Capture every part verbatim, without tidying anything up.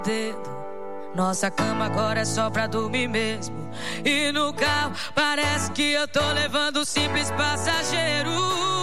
dedo. Nossa cama agora é só pra dormir mesmo. E no carro parece que eu tô levando um simples passageiro.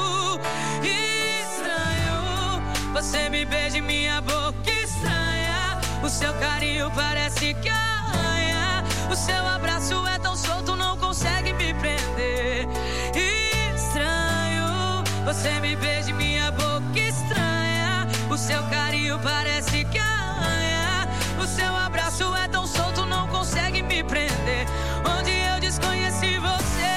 Estranho, você me beija em minha boca estranha. O seu carinho parece que arranha. O seu abraço é tão solto, não consegue me prender. Estranho, você me beija em minha boca estranha. O seu carinho parece que arranha. O seu abraço é tão solto, não consegue me prender. Onde eu desconheci você.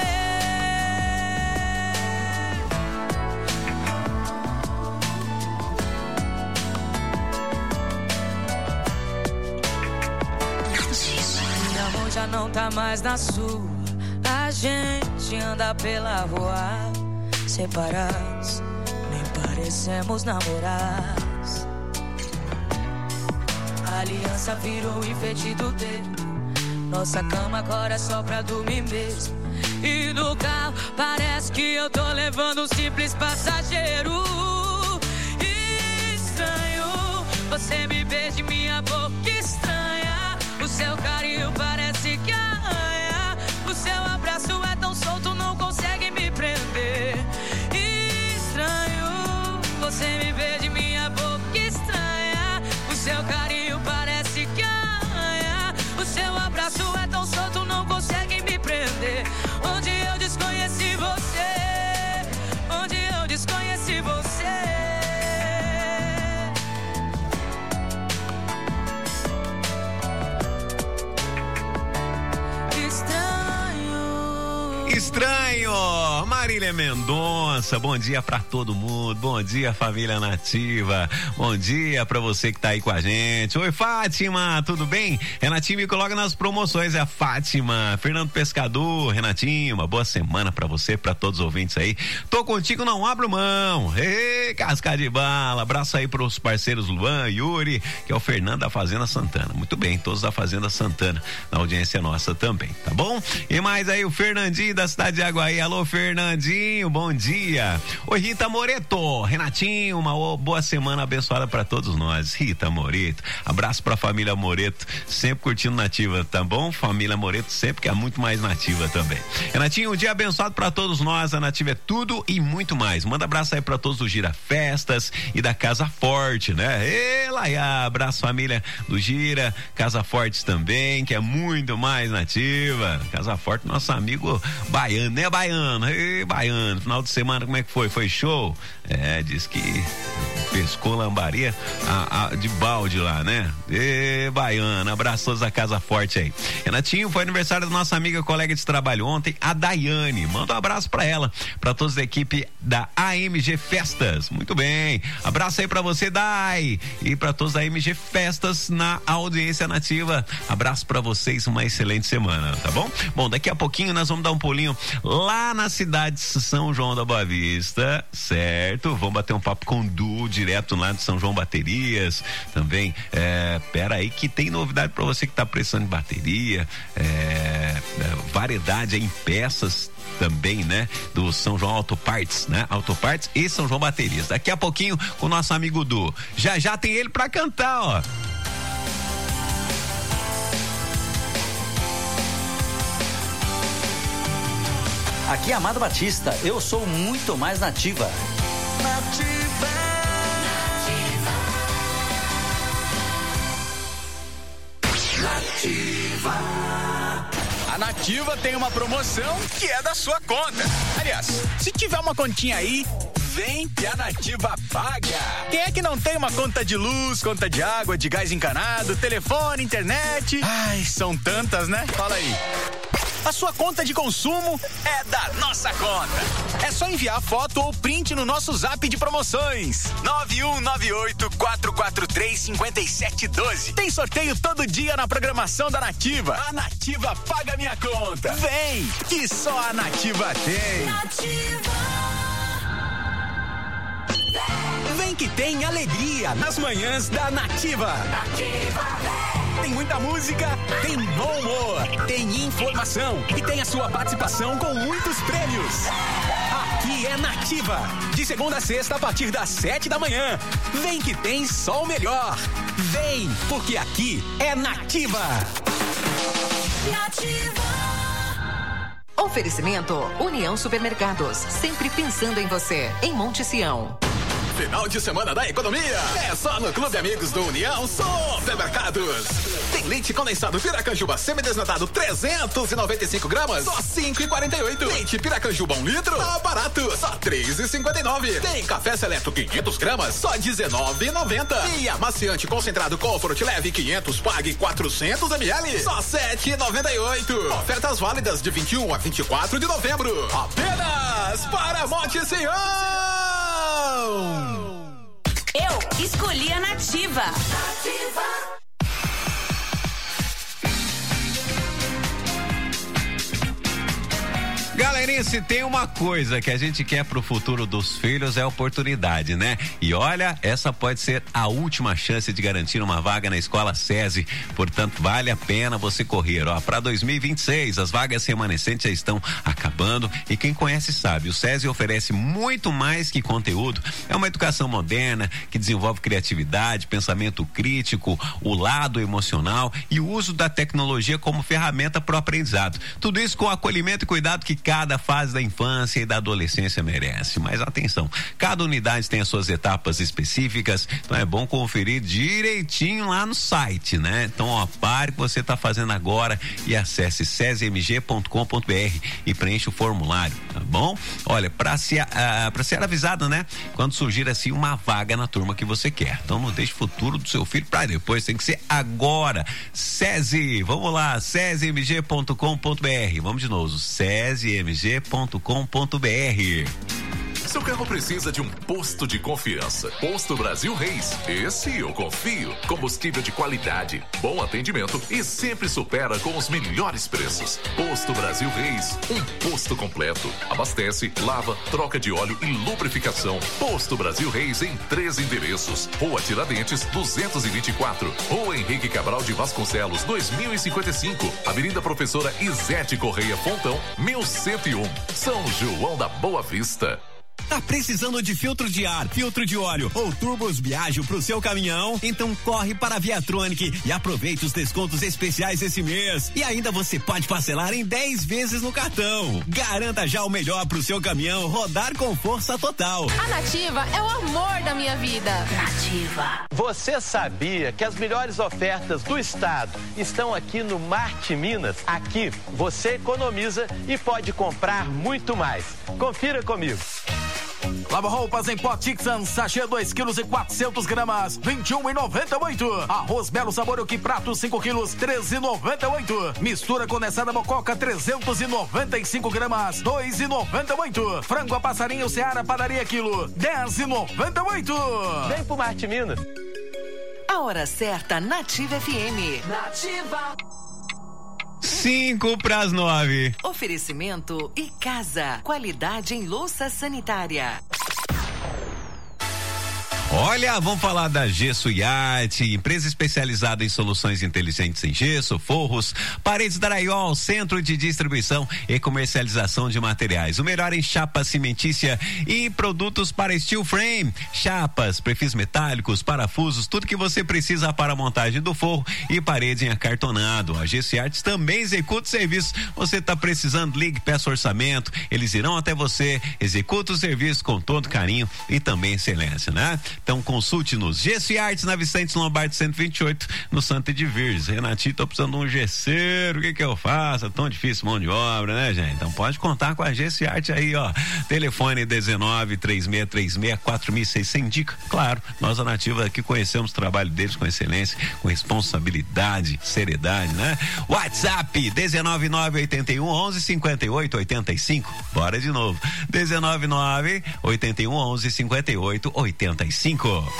Meu amor já não tá mais na sua. A gente anda pela rua separados, nem parecemos namorar. A aliança virou enfeite do dedo. Nossa cama agora é só pra dormir mesmo. E no carro parece que eu tô levando um simples passageiro. Estranho, você me beija em minha boca estranha. O seu carinho parece que arranha. O seu abraço é tão solto, não consegue me prender. Estranho, você me beija em minha boca estranha. O seu carinho parece que arranha. O seu abraço é tão solto, não consegue me prender. Onde eu desconheci você. Onde eu desconheci você. Estranho. Estranho. Marília Mendonça, bom dia pra todo mundo, bom dia família Nativa, bom dia pra você que tá aí com a gente. Oi Fátima, tudo bem? Renatinho me coloca nas promoções, é a Fátima. Fernando Pescador, Renatinho, uma boa semana pra você, pra todos os ouvintes aí. Tô contigo, não abro mão. Ei, casca de bala, abraço aí pros parceiros Luan, Yuri, que é o Fernando da Fazenda Santana. Muito bem, todos da Fazenda Santana, na audiência nossa também, tá bom? E mais aí o Fernandinho da cidade de Aguaí, alô Fernandinho. Bom dia. Oi, Rita Moreto. Renatinho, uma boa semana abençoada pra todos nós. Rita Moreto, abraço pra família Moreto, sempre curtindo Nativa, tá bom? Família Moreto sempre que é muito mais Nativa também. Renatinho, um dia abençoado pra todos nós. A Nativa é tudo e muito mais. Manda abraço aí pra todos do Gira Festas e da Casa Forte, né? Ei, Laia, abraço família do Gira, Casa Forte também, que é muito mais Nativa. Casa Forte, nosso amigo baiano, né, baiano? Ei, baiano, final de semana como é que foi? Foi show? É, diz que pescou lambaria a, a, de balde lá, né? Ê, baiano, abraço todos da Casa Forte aí. Renatinho, foi aniversário da nossa amiga colega de trabalho ontem, a Daiane. Manda um abraço pra ela, pra todos da equipe da A M G Festas. Muito bem, abraço aí pra você, Dai, e pra todos da A M G Festas na audiência Nativa. Abraço pra vocês, uma excelente semana, tá bom? Bom, daqui a pouquinho nós vamos dar um pulinho lá na cidade de São João da Boa Vista, certo? Vamos bater um papo com o Du, direto lá de São João Baterias, também, é, pera aí que tem novidade pra você que tá precisando de bateria, é, é, variedade em peças também, né? Do São João Autoparts, né? Autoparts e São João Baterias. Daqui a pouquinho com o nosso amigo Du. Já já tem ele pra cantar, ó. Aqui é Amado Batista, eu sou muito mais Nativa. Nativa. Nativa. A Nativa tem uma promoção que é da sua conta. Aliás, se tiver uma continha aí, vem que a Nativa paga. Quem é que não tem uma conta de luz, conta de água, de gás encanado, telefone, internet? Ai, são tantas, né? Fala aí. A sua conta de consumo é da nossa conta. É só enviar foto ou print no nosso zap de promoções. nove um nove oito, quatro quatro três, cinco sete um dois. Tem sorteio todo dia na programação da Nativa. A Nativa paga minha conta. Vem, que só a Nativa tem. Nativa. Vem que tem alegria nas manhãs da Nativa. Nativa. Tem muita música, tem bom humor, tem informação e tem a sua participação com muitos prêmios. aqui é Nativa. De segunda a sexta, a partir das sete da manhã. Vem que tem só o melhor. Vem, porque aqui é Nativa. Nativa. Oferecimento União Supermercados, sempre pensando em você, em Monte Sião. Final de semana da economia é só no Clube Amigos do União Supermercados. Tem leite condensado Piracanjuba semidesnatado trezentos e noventa e cinco gramas, só cinco reais e quarenta e oito. Leite Piracanjuba um litro, tá barato, só três reais e cinquenta e nove. Tem café seleto quinhentas gramas, só dezenove reais e noventa. E amaciante concentrado Comfort leve quinhentos, pague quatrocentos mililitros, só sete reais e noventa e oito. Ofertas válidas de vinte e um a vinte e quatro de novembro. Apenas para Monte Sião. Eu escolhi a Nativa. Nativa. Galerinha, se tem uma coisa que a gente quer pro futuro dos filhos é oportunidade, né? E olha, essa pode ser a última chance de garantir uma vaga na escola SESI. Portanto, vale a pena você correr. Ó, para dois mil e vinte e seis, as vagas remanescentes já estão acabando e quem conhece sabe, o SESI oferece muito mais que conteúdo. É uma educação moderna que desenvolve criatividade, pensamento crítico, o lado emocional e o uso da tecnologia como ferramenta para o aprendizado. Tudo isso com acolhimento e cuidado que cada fase da infância e da adolescência merece. Mas atenção, cada unidade tem as suas etapas específicas, então é bom conferir direitinho lá no site, né? Então, ó, pare o que você está fazendo agora e acesse sesimg ponto com ponto br e preencha o formulário, tá bom? Olha, para ser, uh, para ser avisado, né? Quando surgir assim uma vaga na turma que você quer. Então não deixe o futuro do seu filho para depois, tem que ser agora. SESI, vamos lá, sesimg ponto com ponto br. Vamos de novo, sesimg ponto com ponto br. Seu carro precisa de um posto de confiança. Posto Brasil Reis. Esse eu confio. Combustível de qualidade, bom atendimento e sempre supera com os melhores preços. Posto Brasil Reis. Um posto completo. Abastece, lava, troca de óleo e lubrificação. Posto Brasil Reis em três endereços. Rua Tiradentes, duzentos e vinte e quatro. Rua Henrique Cabral de Vasconcelos, dois mil e cinquenta e cinco. Avenida Professora Izete Correia Fontão, mil cento e um. São João da Boa Vista. Tá precisando de filtro de ar, filtro de óleo ou turbos Biagio pro seu caminhão? Então corre para a Viatronic e aproveite os descontos especiais esse mês. E ainda você pode parcelar em dez vezes no cartão. Garanta já o melhor pro seu caminhão rodar com força total. A Nativa é o amor da minha vida. Nativa. Você sabia que as melhores ofertas do estado estão aqui no Marte Minas? Aqui você economiza e pode comprar muito mais. Confira comigo. Lava roupas em pó Tixan, sachê dois quilos e quatrocentas gramas, vinte e um e noventa e oito. Arroz Belo Sabor o que prato cinco quilos, treze e noventa e oito. Mistura condensada Mococa trezentos e noventa e cinco gramas, dois e noventa e oito. Frango a passarinho Seara Padaria quilo, dez e noventa e oito. Vem pro Marte Minas. A hora certa, Nativa F M. Nativa. Cinco pras nove. Oferecimento e casa. Qualidade em louça sanitária. Olha, vamos falar da Gesso e Arte, empresa especializada em soluções inteligentes em gesso, forros, paredes drywall, centro de distribuição e comercialização de materiais. O melhor em chapa cimentícia e produtos para steel frame, chapas, perfis metálicos, parafusos, tudo que você precisa para a montagem do forro e parede em acartonado. A Gesso e Arte também executa o serviço. Você está precisando, ligue, peça orçamento, eles irão até você, executa o serviço com todo carinho e também excelência, né? Então consulte-nos. Gesso e Artes na Vicente Lombardi cento e vinte e oito, no Santa de Virges. Renatinho, tô precisando de um gesseiro, o que que eu faço? É tão difícil mão de obra, né, gente? Então pode contar com a Gesso e Arte aí, ó. Telefone dezenove, três seis três seis, quatro seis zero zero. Indica, claro, nós a Nativa aqui conhecemos o trabalho deles com excelência, com responsabilidade, seriedade, né? WhatsApp dezenove nove oitenta e um onze cinquenta e oito oitenta e cinco. Bora de novo. dezenove nove oitenta e um onze cinquenta e oito oitenta e cinco.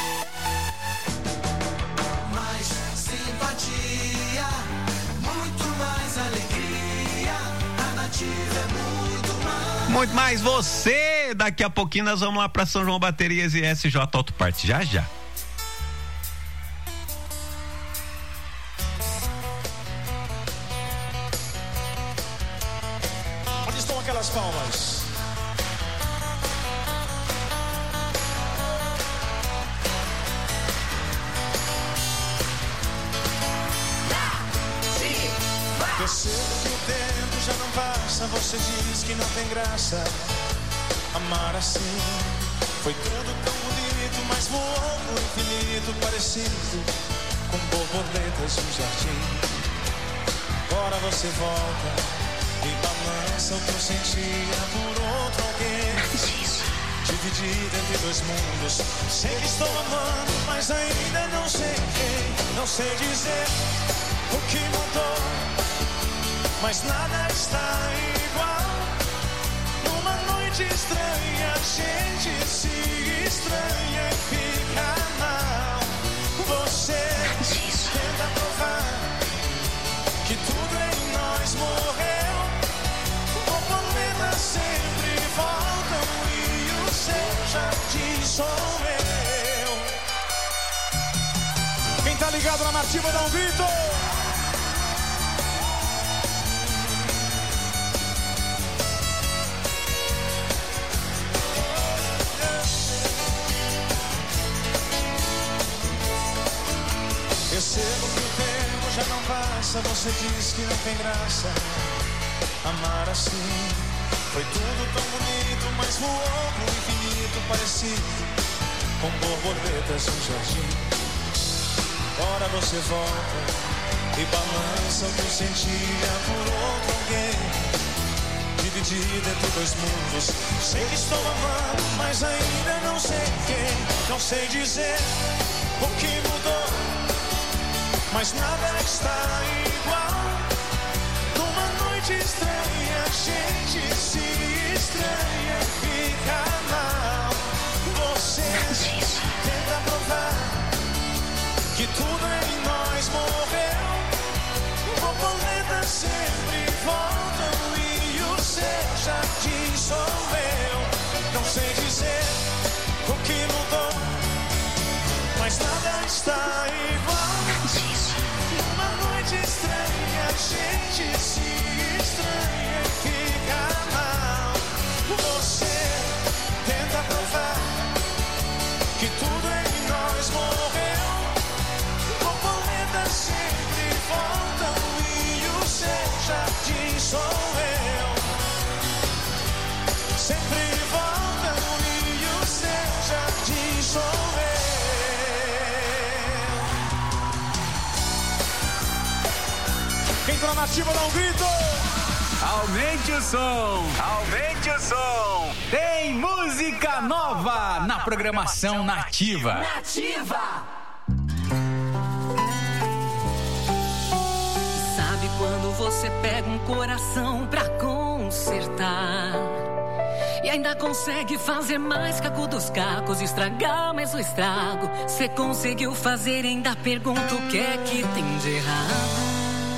Mais simpatia, muito mais alegria. A Nativa é muito mais. Muito mais você. Daqui a pouquinho nós vamos lá para São João Baterias e S J Auto Parts. Já, já. Onde estão aquelas palmas? Percebo que o tempo já não passa. Você diz que não tem graça amar assim. Foi tudo tão bonito, mas voou no infinito, parecido com borboletas no jardim. Agora você volta e balança o que eu sentia por outro alguém. Dividido entre dois mundos. Sei que estou amando, mas ainda não sei quem. Não sei dizer o que mudou, mas nada está igual. Numa noite estranha, a gente se estranha e fica mal. Você tenta provar que tudo em nós morreu. Borboletas sempre voltam e o seu jardim sou eu. Quem tá ligado na Nativa dá um grito. Percebo que o tempo já não passa. Você diz que não tem graça amar assim. Foi tudo tão bonito, mas voou pro infinito, parecido com borboletas no jardim. Agora você volta e balança o que eu sentia por outro alguém. Dividido entre dois mundos. Sei que estou amando, mas ainda não sei quem. Não sei dizer o que mudou, mas nada está igual. Numa noite estranha, a gente se estranha e fica mal. Você tenta provar que tudo em nós morreu. Borboletas sempre voltam e o seu jardim sou eu. Não sei dizer o que mudou, mas nada está igual. Numa noite estranha, a gente se estranha e fica mal. Você tenta provar que tudo em nós morreu. Borboletas sempre voltam e o seu jardim sou eu. Sempre voltam e o seu jardim sou eu. Quem tá na Nativa dá um grito. Aumente o som, aumente o som. Tem música nova na programação Nativa. Nativa. Sabe quando você pega um coração pra consertar e ainda consegue fazer mais caco dos cacos, estragar mais o estrago? Cê conseguiu fazer, ainda pergunta o que é que tem de errado.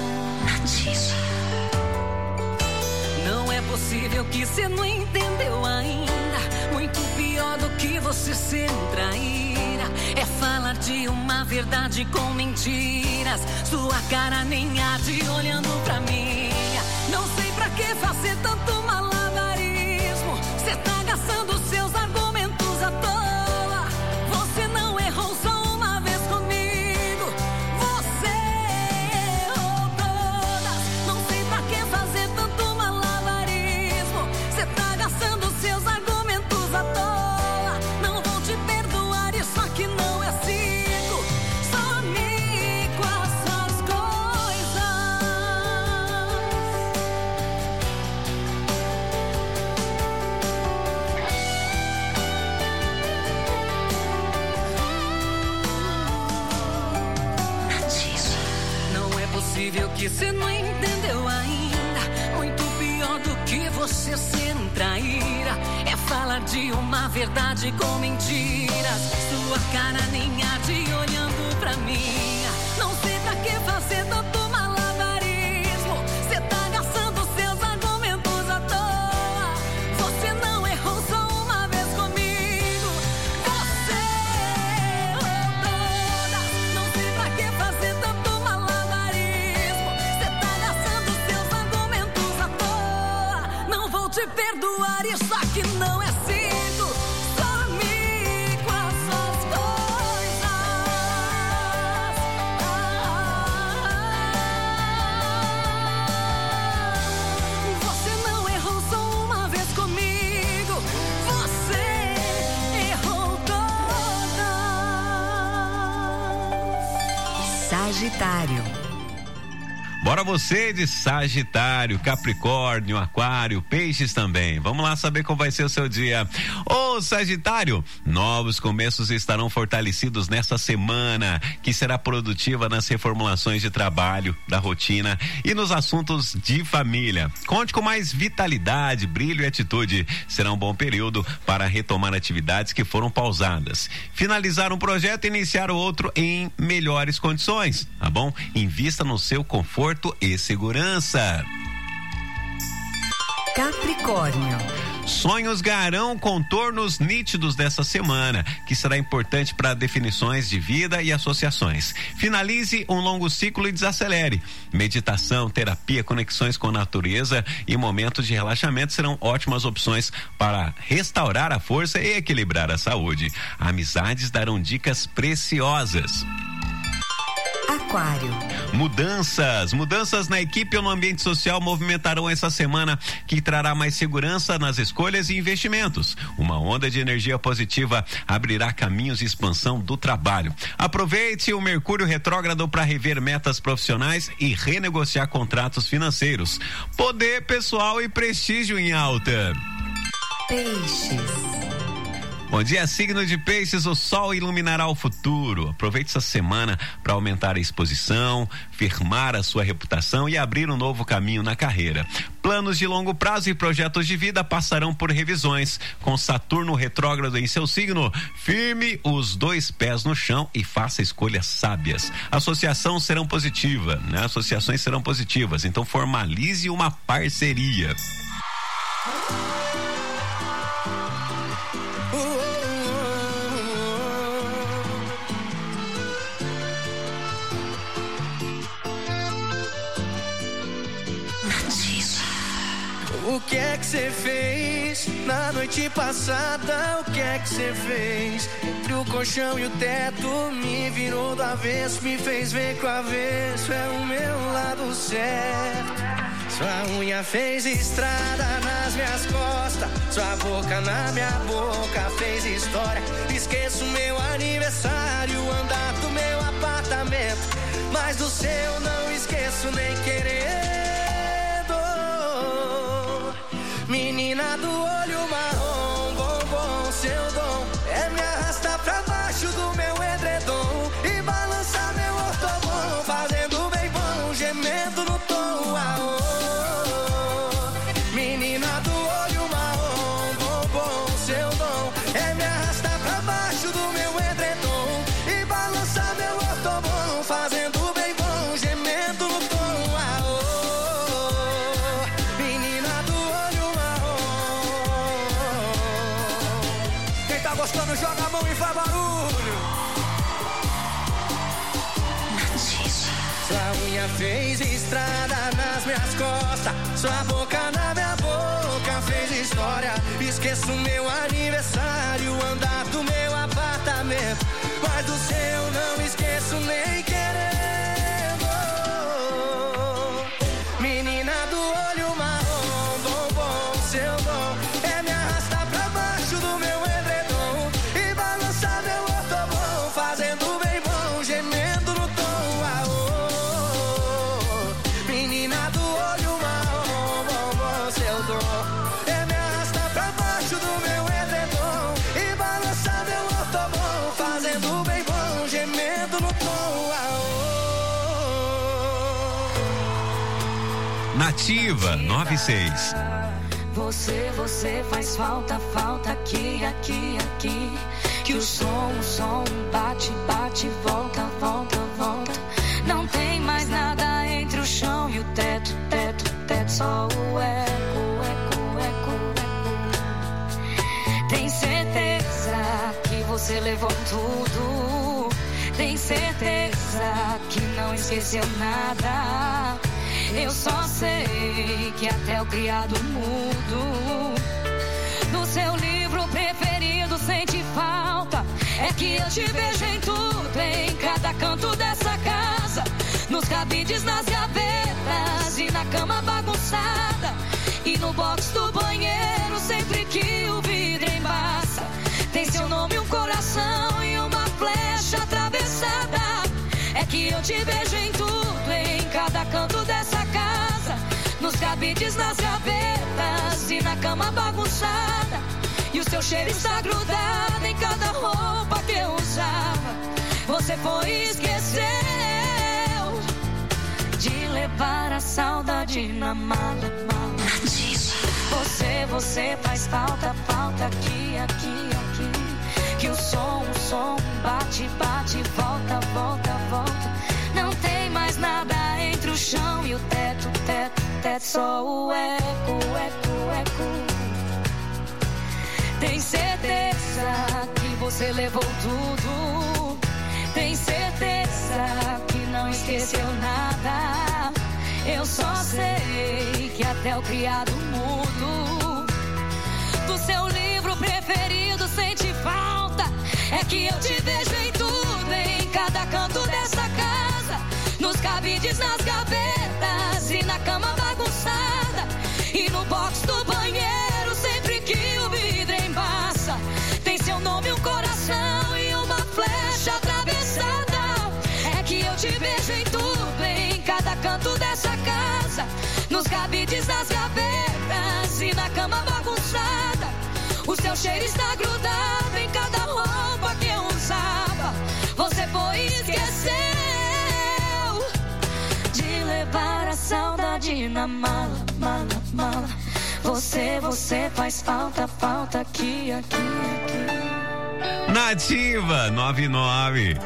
Não é possível que cê não entendeu ainda. Muito pior do que você ser um traíra é falar de uma verdade com mentiras. Sua cara nem arde olhando pra minha. Não sei pra que fazer tanto malabarismo. Cê tá gastando seus argumentos à toa. Você não errou só uma vez comigo. Você errou todas. Não sei pra que fazer tanto malabarismo. Cê tá gastando seus argumentos à toa. Não vou te perdoar, isso aqui não é circo. Some com as suas coisas. Não é possível que você não entendeu ainda. Muito pior do que você ser um traíra é falar de uma verdade com mentiras. Sua cara nem arde olhando pra minha. Não sei pra que fazer tanto malabarismo. Cê tá gastando seus argumentos à toa. Você não errou só uma vez comigo. Você errou todas. Não sei pra que fazer tanto malabarismo. Cê tá gastando seus argumentos à toa. Não vou te perdoar, isso aqui não é circo. Some com as suas coisas. Sagitário. Bora você de Sagitário, Capricórnio, Aquário, Peixes também. Vamos lá saber como vai ser o seu dia. Ô Sagitário, novos começos estarão fortalecidos nessa semana, que será produtiva nas reformulações de trabalho, da rotina e nos assuntos de família. Conte com mais vitalidade, brilho e atitude. Será um bom período para retomar atividades que foram pausadas. Finalizar um projeto e iniciar o outro em melhores condições, tá bom? Invista no seu conforto e segurança. Capricórnio. Sonhos ganharão contornos nítidos dessa semana, que será importante para definições de vida e associações. Finalize um longo ciclo e desacelere. Meditação, terapia, conexões com a natureza e momentos de relaxamento serão ótimas opções para restaurar a força e equilibrar a saúde. Amizades darão dicas preciosas. Aquário. Mudanças, mudanças na equipe ou no ambiente social movimentarão essa semana, que trará mais segurança nas escolhas e investimentos. Uma onda de energia positiva abrirá caminhos de expansão do trabalho. Aproveite o Mercúrio retrógrado para rever metas profissionais e renegociar contratos financeiros. Poder pessoal e prestígio em alta. Peixes. Bom dia, signo de Peixes, o sol iluminará o futuro. Aproveite essa semana para aumentar a exposição, firmar a sua reputação e abrir um novo caminho na carreira. Planos de longo prazo e projetos de vida passarão por revisões. Com Saturno retrógrado em seu signo, firme os dois pés no chão e faça escolhas sábias. Associações serão positivas, né? Associações serão positivas, então formalize uma parceria. O que é que você fez na noite passada? O que é que você fez? Entre o colchão e o teto, me virou do avesso, me fez ver que o avesso é o meu lado certo. Sua unha fez estrada nas minhas costas, sua boca na minha boca fez história. Esqueço meu aniversário, andar do meu apartamento, mas do seu não esqueço nem querendo. Menina do olho marrom, bombom, seu dom é me arrastar pra baixo do meu edredom e balançar meu ortobom, fazendo bem bom, gemendo no tom. Ah, oh. Menina do olho marrom, bombom, seu dom é me arrastar pra baixo do meu edredom e balançar meu ortobom, fazendo bem bom, gemendo no tom. Ah, oh. Menina do gostando, joga a mão e faz barulho. Sua unha fez estrada nas minhas costas, sua boca na minha boca fez história. Esqueço meu aniversário, andar do meu apartamento, mas do seu não esqueço nem querendo. Menina do olho marrom, bombom, seu dom é me arrastar pra baixo do meu edredom e balançar meu ortobom, fazendo bem bom, gemendo no tom. Ah, oh. Menina do olho marrom, bombom, seu dom é me arrastar pra baixo do meu edredom e balançar meu ortobom, fazendo bem bom, gemendo no tom. Ah, oh. Nativa nove seis. Você, você faz falta, falta aqui, aqui, aqui. Que o som, o som bate, bate, volta, volta, volta. Não tem mais nada entre o chão e o teto, teto, teto. Só o eco, eco, eco, eco. Tem certeza que você levou tudo? Tem certeza que não esqueceu nada? Eu só sei que até o criado mudo do seu livro preferido sente falta. É que eu te vejo em tudo, em cada canto dessa casa, nos cabides, nas gavetas e na cama bagunçada, e no box do banheiro sempre que o vidro embaça. Tem seu nome, um coração e uma flecha atravessada. É É que eu te vejo em tudo, em cada canto dessa casa, nos cabides, nas gavetas e na cama bagunçada. E o seu cheiro está grudado em cada roupa que eu usava. Você foi e esqueceu de levar a saudade na mala, mala. Você, você faz falta, falta aqui, aqui, aqui. Que o som, o som bate, bate, volta, volta, volta. Não tem mais nada entre o chão e o teto, teto, teto. Só o eco, eco, eco. Tem certeza que você levou tudo? Tem certeza que não esqueceu nada? Eu só sei que até o criado mudo do seu livro preferido sente falta. É que eu te vejo em tudo, em cada canto dessa casa, nos cabides, nas gavetas e na cama bagunçada. E no box do banheiro, sempre que o vidro embaça, tem seu nome, um coração e uma flecha atravessada. É que eu te vejo em tudo, em cada canto dessa casa, nos cabides, nas gavetas e na cama bagunçada. O seu cheiro está grudado em cada roupa que eu usava. Você foi e esqueceu de levar a saudade na mala, mala, mala. Você, você faz falta, falta aqui, aqui, aqui. Nativa nove nove.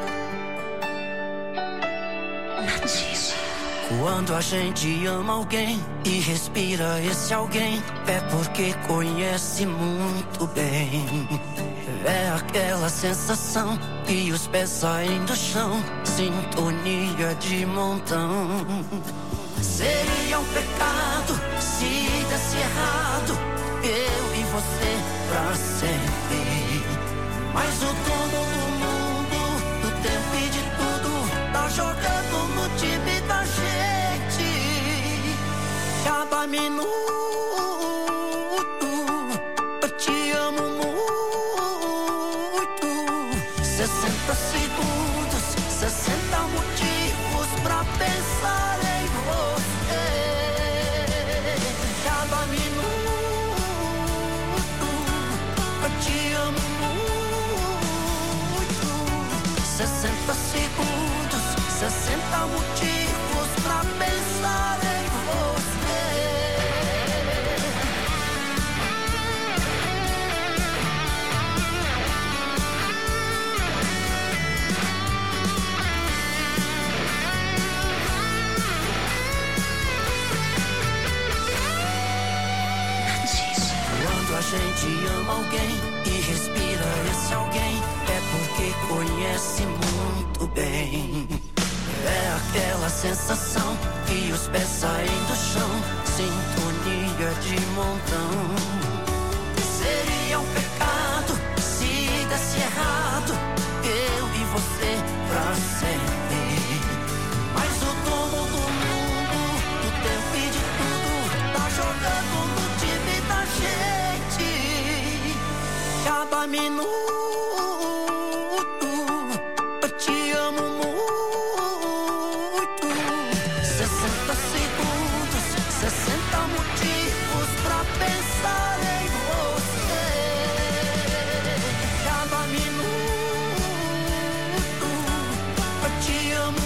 Quando a gente ama alguém e respira esse alguém, é porque conhece muito bem. É aquela sensação que os pés saem do chão, sintonia de montão. Seria um pecado se desse errado, eu e você pra sempre. Mas o dono do mundo, do tempo e de tudo, tá jogando no time da gente. Cada minuto eu te amo muito. Sessenta segundos, sessenta motivos pra pensar em você. Cada minuto eu te amo muito. Sessenta segundos, sessenta motivos pra pensar em você. Quando a gente ama alguém e respira esse alguém, é porque conhece muito bem. É aquela sensação que os pés saem do chão, sintonia de montão. Seria um pecado se desse errado, eu e você pra sempre. Mas o dono do mundo, do tempo e de tudo, tá jogando no time da gente. Cada minuto eu te amo muito. Sessenta segundos, sessenta motivos pra pensar em você. Cada minuto eu te amo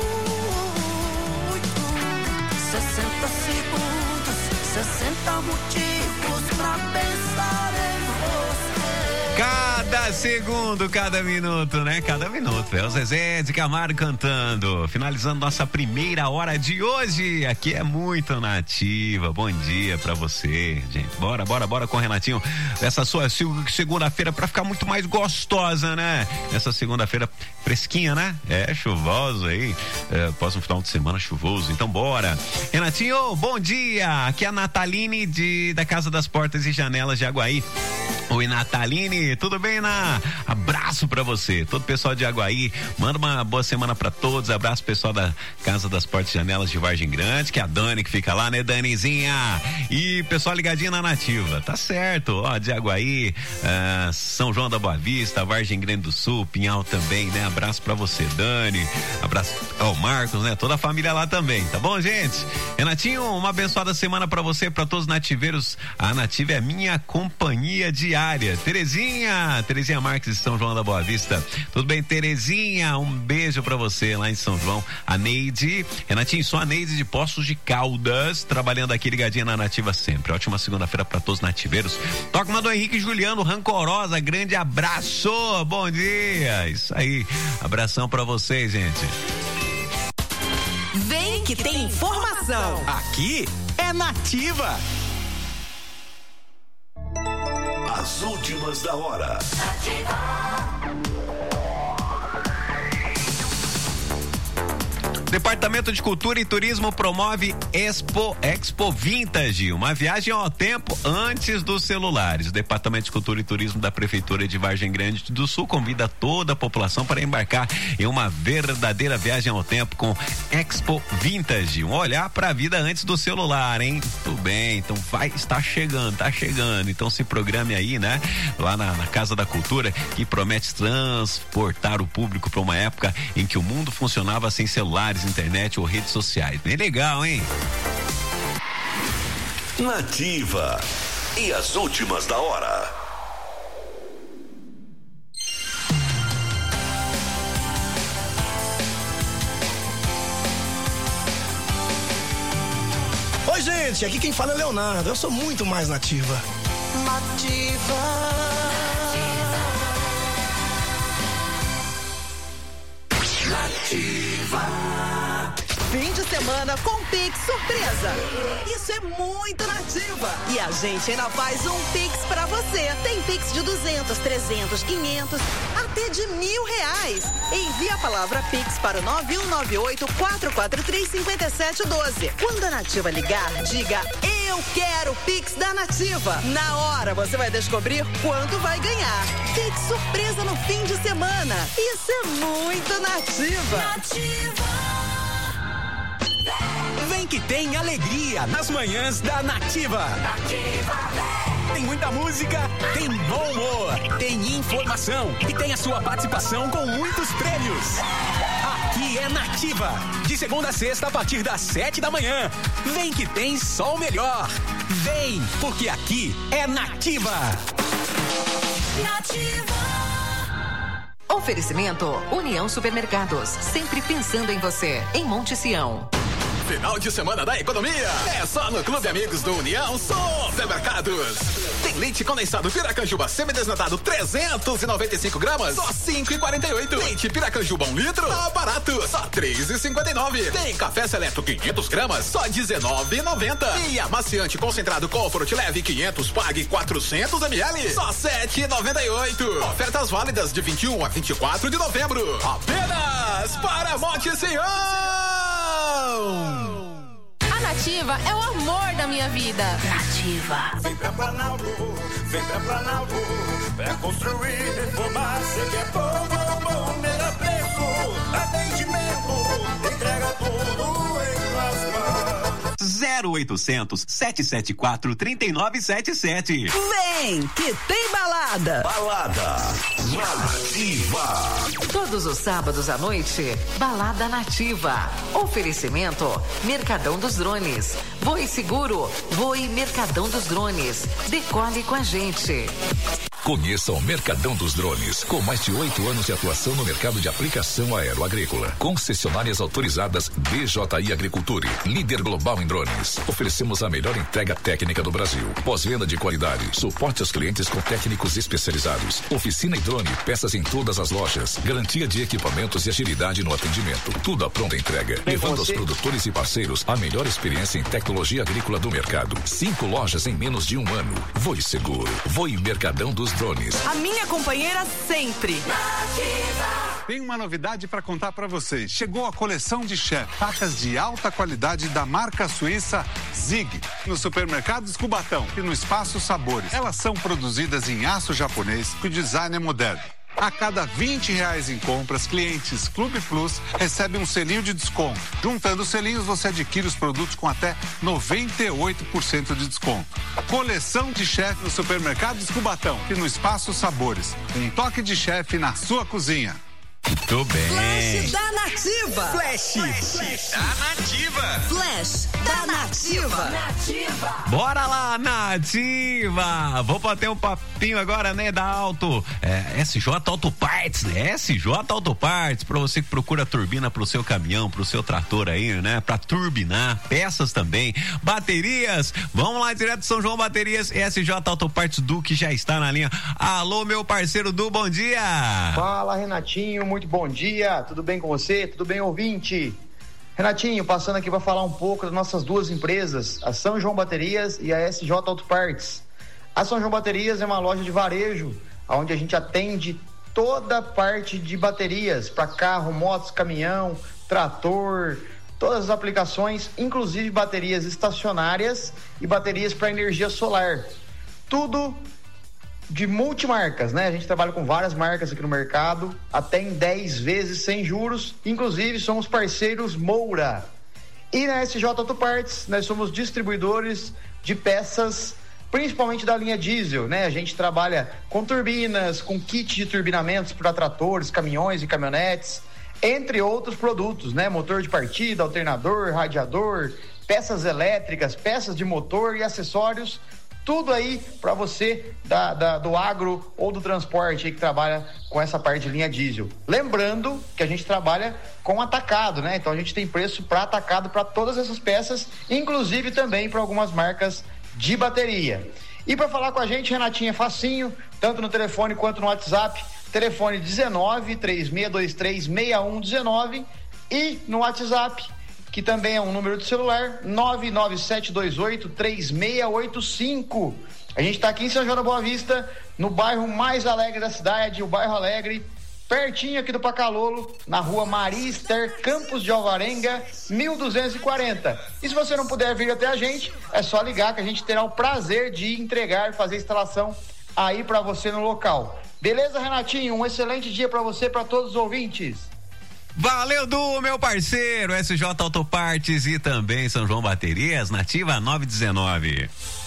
muito. Sessenta segundos, sessenta motivos pra pensar em você. Cada segundo, cada minuto, né? Cada minuto. É o Zezé de Camargo cantando. Finalizando nossa primeira hora de hoje. Aqui é muito Nativa. Bom dia pra você, gente. Bora, bora, bora com o Renatinho. Essa sua segunda-feira pra ficar muito mais gostosa, né? Essa segunda-feira fresquinha, né? É, chuvoso aí. É, após um final de semana chuvoso. Então, bora. Renatinho, bom dia. Aqui é a Nataline de, da Casa das Portas e Janelas de Aguaí. Oi, Nataline, tudo bem, Ná? Abraço pra você, todo o pessoal de Aguaí, manda uma boa semana pra todos, abraço pessoal da Casa das Portas e Janelas de Vargem Grande, que é a Dani que fica lá, né, Danizinha? E pessoal ligadinho na Nativa, tá certo, ó, de Aguaí, uh, São João da Boa Vista, Vargem Grande do Sul, Pinhal também, né? Abraço pra você, Dani, abraço ao Marcos, né? Toda a família lá também, tá bom, gente? Renatinho, uma abençoada semana pra você, pra todos os nativeiros, a Nativa é minha companhia diária. Terezinha, Terezinha Marques de São João da Boa Vista. Tudo bem, Terezinha? Um beijo pra você lá em São João. A Neide, Renatinho, sou a Neide de Poços de Caldas, trabalhando aqui ligadinha na Nativa sempre. Ótima segunda-feira pra todos os nativeiros. Toca uma do Henrique Juliano Rancorosa, grande abraço, bom dia. Isso aí, abração pra vocês, gente. Vem que tem informação. Aqui é Nativa. As últimas da hora. Departamento de Cultura e Turismo promove Expo, Expo Vintage, uma viagem ao tempo antes dos celulares. O Departamento de Cultura e Turismo da Prefeitura de Vargem Grande do Sul convida toda a população para embarcar em uma verdadeira viagem ao tempo com Expo Vintage. Um olhar para a vida antes do celular, hein? Tudo bem, então vai, está chegando, está chegando. Então se programe aí, né? Lá na, na Casa da Cultura, que promete transportar o público para uma época em que o mundo funcionava sem celulares, internet ou redes sociais. Bem legal, hein? Nativa. E as últimas da hora. Oi, gente, aqui quem fala é Leonardo. Eu sou muito mais nativa. Nativa. Nativa. Fim de semana com Pix Surpresa. Isso é muito Nativa. E a gente ainda faz um Pix pra você. Tem Pix de duzentos, trezentos, quinhentos, até de mil reais. Envie a palavra Pix para o nove um nove oito, quatro quatro três, cinco sete um dois. Quando a Nativa ligar, diga: eu quero Pix da Nativa. Na hora você vai descobrir quanto vai ganhar. Pix Surpresa no fim de semana. Isso é muito Nativa. Nativa. Vem que tem alegria nas manhãs da Nativa. Nativa. Tem muita música, tem bom humor, tem informação e tem a sua participação com muitos prêmios. Aqui é Nativa. De segunda a sexta, a partir das sete da manhã. Vem que tem só o melhor. Vem, porque aqui é Nativa. Nativa. Oferecimento União Supermercados, sempre pensando em você, em Monte Sião. Final de semana da economia é só no Clube Amigos do União Supermercados. Tem leite condensado Piracanjuba semidesnatado trezentos e noventa e cinco gramas, só cinco reais e quarenta e oito. Leite Piracanjuba um litro, tá barato, só três reais e cinquenta e nove. Tem café seleto quinhentos gramas, só dezenove reais e noventa. E amaciante concentrado Comfort Leve quinhentos, pague quatrocentos mililitros, só sete reais e noventa e oito. Ofertas válidas de vinte e um a vinte e quatro de novembro. Apenas para Monte Sião. A Nativa é o amor da minha vida. Nativa. Vem pra Planalto, vem pra Planalto, pra construir, reformar, você quer bom, bom, bom, melhor preço, atendimento, entrega tudo em tuas mãos. zero oitocentos, sete sete quatro, três nove sete sete. Vem que tem balada. Balada Nativa. Todos os sábados à noite, Balada Nativa. Oferecimento Mercadão dos Drones. Voe seguro, voe Mercadão dos Drones. Decole com a gente. Conheça o Mercadão dos Drones, com mais de oito anos de atuação no mercado de aplicação aeroagrícola. Concessionárias autorizadas D J I Agriculture, líder global em drones. Oferecemos a melhor entrega técnica do Brasil. Pós-venda de qualidade, suporte aos clientes com técnicos especializados. Oficina e drone, peças em todas as lojas. Garantia de equipamentos e agilidade no atendimento. Tudo à pronta entrega. Bem, levando aos produtores e parceiros a melhor experiência em tecnologia agrícola do mercado. Cinco lojas em menos de um ano. Voe seguro. Voe Mercadão dos Drones. A minha companheira sempre. Tem uma novidade para contar para vocês. Chegou a coleção de chef, facas de alta qualidade da marca suíça Zig, no Supermercados Cubatão e no Espaço Sabores. Elas são produzidas em aço japonês e o design é moderno. A cada vinte reais em compras, clientes Clube Plus recebem um selinho de desconto. Juntando os selinhos, você adquire os produtos com até noventa e oito por cento de desconto. Coleção de chefe no Supermercados Cubatão e no Espaço Sabores. Um toque de chefe na sua cozinha. Muito bem. Flash da Nativa. Flash, Flash da Nativa. Flash da Nativa. Nativa. Bora lá, Nativa! Vou bater um papinho agora, né, da Auto. É, S J Auto Parts, né? S J Auto Parts, pra você que procura turbina pro seu caminhão, pro seu trator aí, né? Pra turbinar, peças também, baterias. Vamos lá, direto de São João Baterias, S J Auto Parts, Du, que já está na linha. Alô, meu parceiro Du, bom dia! Fala, Renatinho, muito bom dia, tudo bem com você? Tudo bem, ouvinte? Renatinho, passando aqui para falar um pouco das nossas duas empresas, a São João Baterias e a S J Auto Parts. A São João Baterias é uma loja de varejo, onde a gente atende toda a parte de baterias para carro, motos, caminhão, trator, todas as aplicações, inclusive baterias estacionárias e baterias para energia solar. Tudo de multimarcas, né? A gente trabalha com várias marcas aqui no mercado, até em dez vezes sem juros, inclusive somos parceiros Moura. E na S J Auto Parts, nós somos distribuidores de peças, principalmente da linha diesel, né? A gente trabalha com turbinas, com kit de turbinamentos para tratores, caminhões e caminhonetes, entre outros produtos, né? Motor de partida, alternador, radiador, peças elétricas, peças de motor e acessórios, tudo aí para você da, da, do agro ou do transporte aí que trabalha com essa parte de linha diesel. Lembrando que a gente trabalha com atacado, né? Então a gente tem preço para atacado para todas essas peças, inclusive também para algumas marcas de bateria. E para falar com a gente, Renatinho, é facinho, tanto no telefone quanto no WhatsApp. Telefone dezenove, três seis dois três, seis um um nove e no WhatsApp, que também é um número de celular, nove nove sete dois oito, três seis oito cinco. A gente está aqui em São João da Boa Vista, no bairro mais alegre da cidade, o bairro Alegre, pertinho aqui do Pacalolo, na rua Maria Esther, Campos de Alvarenga, mil duzentos e quarenta. E se você não puder vir até a gente, é só ligar que a gente terá o prazer de entregar, fazer a instalação aí para você no local. Beleza, Renatinho? Um excelente dia para você, para todos os ouvintes. Valeu, Du, meu parceiro, S J Auto Parts e também São João Baterias, Nativa nove dezenove.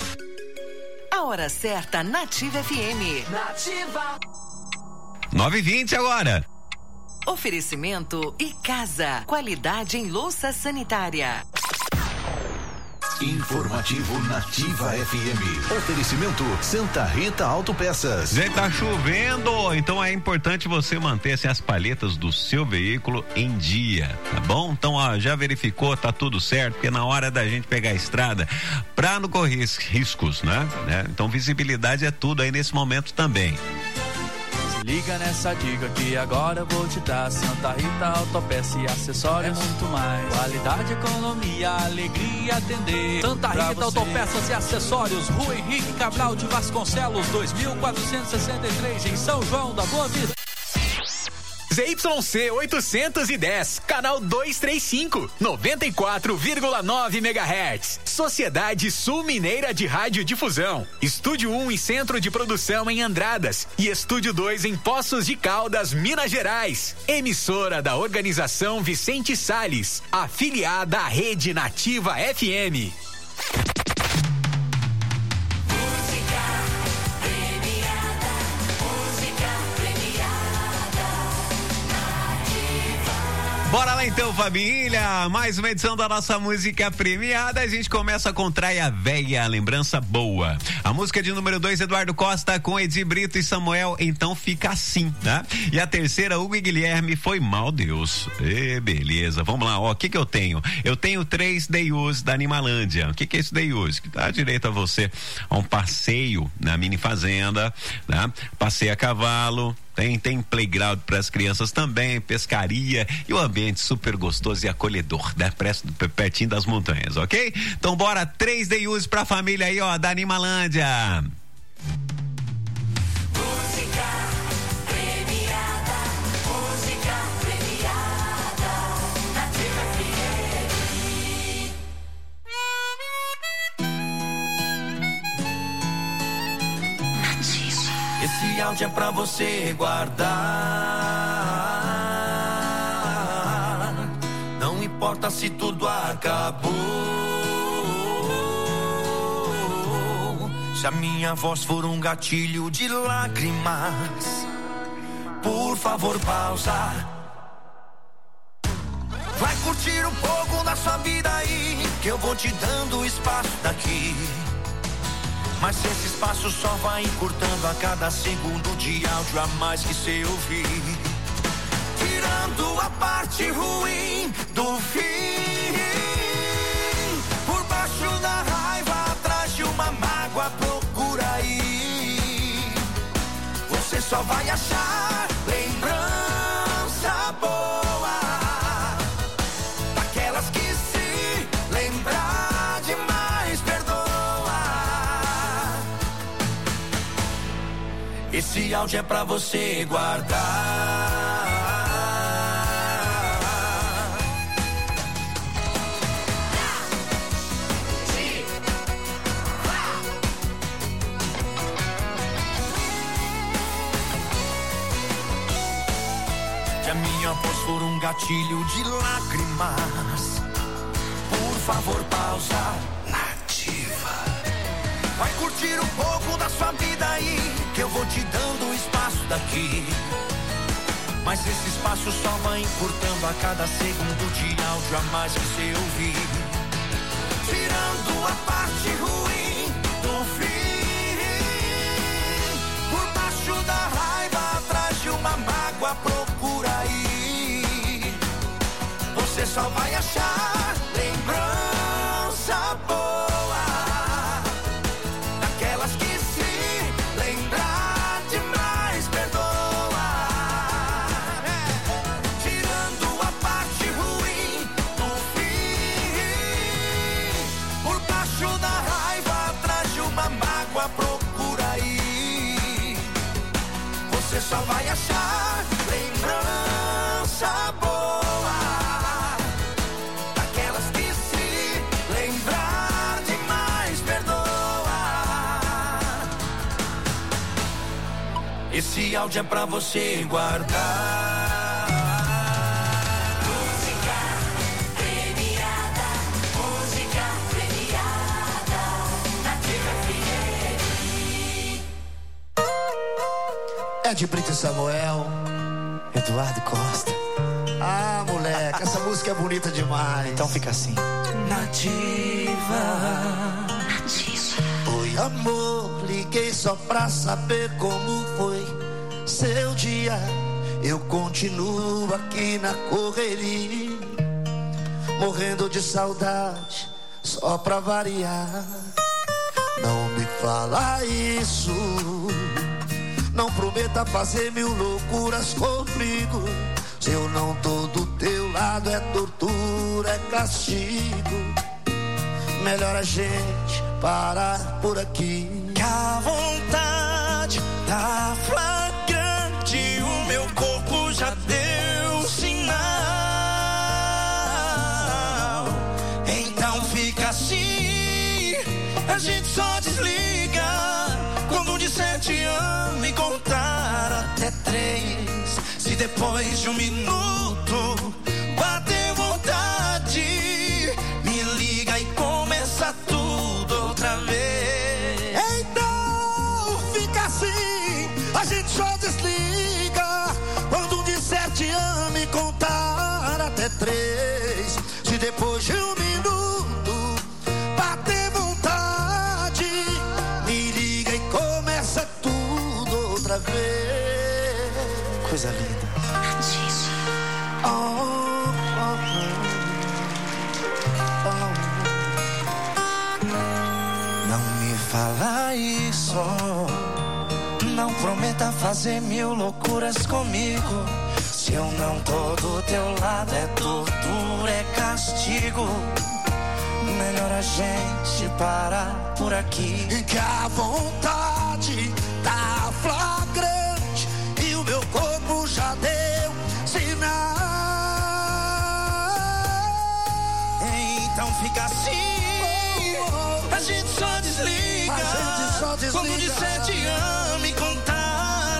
A hora certa, Nativa F M. Nativa. nove e vinte agora. Oferecimento e casa, qualidade em louça sanitária. Informativo Nativa F M. Oferecimento Santa Rita Autopeças. Já tá chovendo, então é importante você manter assim, as palhetas do seu veículo em dia, tá bom? Então, ó, já verificou, tá tudo certo, porque na hora da gente pegar a estrada, pra não correr riscos, né? né? Então, visibilidade é tudo aí nesse momento também. Liga nessa dica que agora eu vou te dar. Santa Rita Autopeça e acessórios, é muito mais. Qualidade, economia, alegria, atender. Santa Rita Autopeças e acessórios, Rua Henrique Cabral de Vasconcelos, dois mil quatrocentos e sessenta e três, em São João da Boa Vista. Z Y C oitocentos e dez, canal duzentos e trinta e cinco, noventa e quatro vírgula nove megahertz. Sociedade Sul Mineira de Radiodifusão. Estúdio um e Centro de Produção em Andradas e Estúdio dois em Poços de Caldas, Minas Gerais. Emissora da Organização Vicente Salles, afiliada à Rede Nativa F M. Bora lá então, família, mais uma edição da nossa música premiada. A gente começa com Traia Véia, Lembrança Boa. A música de número dois, Eduardo Costa com Edi Brito e Samuel, Então Fica Assim, tá? E a terceira, Hugo e Guilherme, Foi Mal Deus. E beleza, vamos lá, ó, o que que eu tenho? Eu tenho três Day Use da Animalândia. O que que é esse Day Use? Que dá direito a você a um passeio na mini fazenda, tá? Passeio a cavalo. Tem, tem playground para as crianças também, pescaria e o ambiente super gostoso e acolhedor, né? Pertinho das montanhas, ok? Então bora, três Day Use pra família aí, ó, da Animalândia. Música premiada, música premiada, Nativa F M. Esse áudio é pra você guardar. Não importa se tudo acabou. Se a minha voz for um gatilho de lágrimas, por favor pausa. Vai curtir um pouco da sua vida aí, que eu vou te dando espaço daqui. Mas esse espaço só vai encurtando a cada segundo de áudio a mais que cê ouvir. Tirando a parte ruim do fim. Por baixo da raiva, atrás de uma mágoa, procura aí. Você só vai achar lembrança boa, daquelas que se lembrar demais perdoa. Esse áudio é pra você guardar. Se a minha voz for um gatilho de lágrimas, por favor pausa. Nativa. Vai curtir um pouco da sua vida aí, que eu vou te dando espaço daqui. Mas esse espaço só vai encurtando a cada segundo de áudio a mais que cê ouvir. Tirando a parte ruim do fim. Por baixo da raiva, atrás de uma mágoa, procura aí. Você só vai achar lembrança boa, daquelas que se lembrar demais perdoa. Tirando a parte ruim do fim. Por baixo da raiva, atrás de uma mágoa, procura aí. Você só vai achar lembrança boa, daquelas que se lembrar demais perdoa. Esse áudio é pra você guardar. Música premiada, música premiada, Nativa F M. É de Brito e Samuel, Eduardo Costa. Ah, moleque, essa música é bonita demais. Então fica assim. Nativa. Oi, amor, liguei só pra saber como foi seu dia. Eu continuo aqui na correria, morrendo de saudade, só pra variar. Não me fala isso, não prometa fazer mil loucuras comigo. Se eu não tô do teu lado é tortura, é castigo. Melhor a gente parar por aqui. Que a vontade tá flagrante, o meu corpo já deu sinal. Então fica assim, a gente só desliga quando disser te amo e contar até três. Se depois de um minuto bater vontade, me liga e começa tudo outra vez. Então fica assim, a gente só desliga quando disser te amo e contar até três. Se depois de um minuto bater vontade, me liga e começa tudo outra vez. Coisa linda. Oh, oh, oh, oh. Não me fala isso, não prometa fazer mil loucuras comigo. Se eu não tô do teu lado é tortura, é castigo. Melhor a gente parar por aqui. E que a vontade tá flagrante e o meu corpo já deu sinal. Então fica assim, a gente só desliga, a gente só desliga quando disser te amo e contar